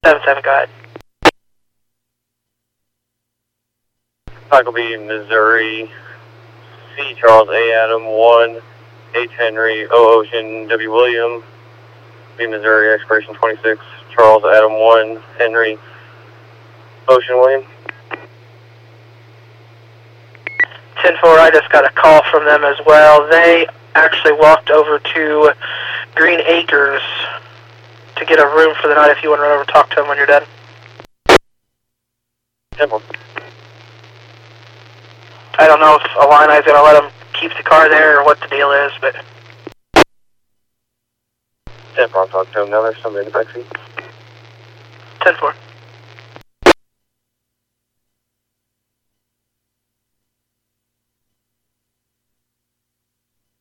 7-7, go ahead. Cycle B, Missouri, C, Charles A, Adam 1, H, Henry, O, Ocean, W, William, B, Missouri, expiration 26, Charles Adam 1, Henry, Ocean, William. 10-4, I just got a call from them as well. They actually walked over to Green Acres to get a room for the night if you want to run over and talk to them when you're done. 10-4. I don't know if Illini's going to let them keep the car there or what the deal is, but... 10-4, I'll talk to him now. There's somebody in the backseat. 10-4.